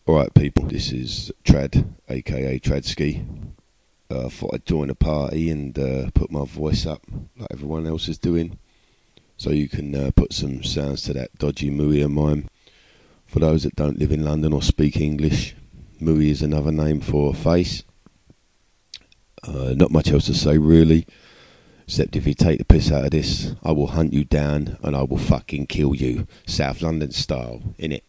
Alright people, this is Trad, aka Tradski. I thought I'd join a party and put my voice up like everyone else is doing, so you can put some sounds to that dodgy mooey of mine. For those that don't live in London or speak English, mooey is another name for face. Not much else to say really, except if you take the piss out of this, I will hunt you down and I will fucking kill you, South London style, innit?